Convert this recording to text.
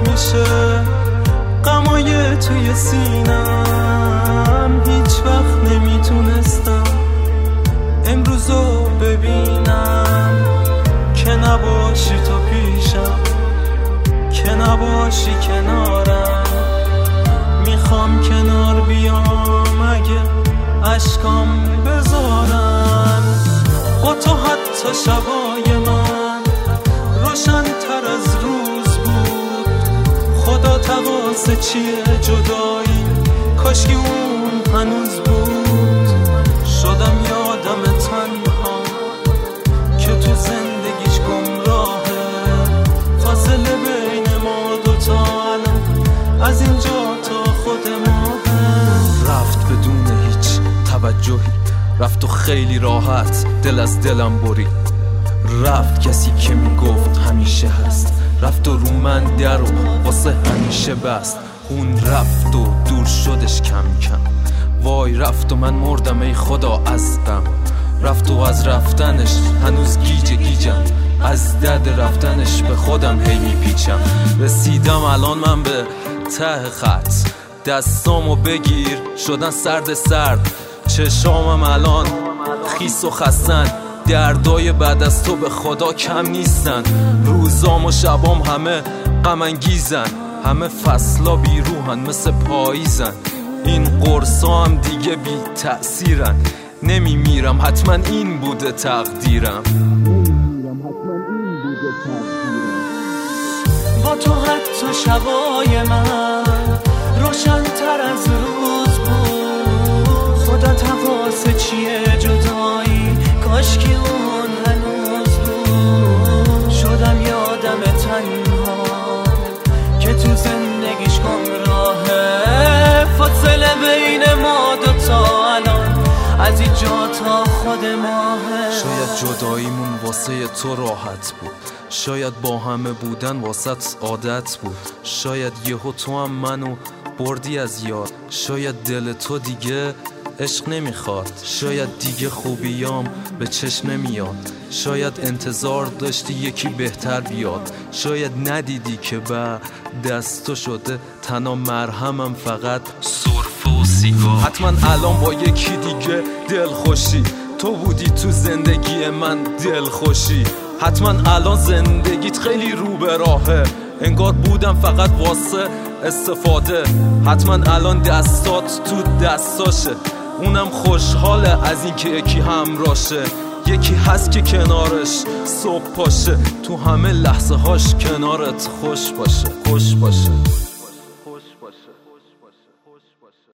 میشه غمای توی سینم، هیچ وقت نمیتونستم امروزو ببینم که نباشی تو پیشم، که نباشی کنارم. میخوام کنار بیام اگه اشکام بذارن، با تو حتی شبای من روشن تر از روز بود. خدا تقاصه چیه جدایی، کاشکی اون هنوز بود. شدم یادم تنها که تو زندگیش گمراهه، فاصله بین ما دوتا الان از اینجا تا خود ماهه. رفت بدون هیچ توجهی، رفت و خیلی راحت دل از دلم برید. رفت کسی که میگفت همیشه هست، رفت و رو من در و واسه همیشه بست. اون رفت و دور شدش کم کم، وای رفت و من مردم ای خدا از غم. رفت و از رفتنش هنوز گیجه گیجم، از درد رفتنش به خودم هی میپیچم. رسیدم الان من به ته خط، دستامو بگیر شدن سرد سرد. چشامم الان خیس و خستن، دردای بعد از تو به خدا کم نیستن. روزام و شبام همه غم انگیزن، همه فصلا بیروحن مثل پاییزن. این قرصا هم دیگه بی تأثیرن، نمیمیرم حتما این بوده تقدیرم. با تو حتی شبای من روشن تر از روز بود. خدا تقاصه چیه جدایی، کاشکی اون هنوز بود. شدم یادم تنها که تو زندگیش گمراهه، فاصله بین ما دوتا الان از اینجا تا خود ماهه. شاید جداییمون واسه تو راحت بود، شاید با همه بودن واسط عادت بود. شاید یهو تو هم منو بردی از یاد، شاید دل تو دیگه عشق نمیخواد. شاید دیگه خوبیام به چشم نمیاد، شاید انتظار داشتی یکی بهتر بیاد. شاید ندیدی که بعد دستو شده تنها مرهمم فقط سرفه و سیگار. حتما الان با یکی دیگه دل خوشی، تو بودی تو زندگی من دل خوشی. حتما الان زندگیت خیلی رو به راهه، انگار بودم فقط واسه استفاده. حتما الان دستات تو دستاشه، اونم خوشحاله از این که یکی همراشه. یکی هست که کنارش صبح پاشه، تو همه لحظه هاش کنارت خوش باشه.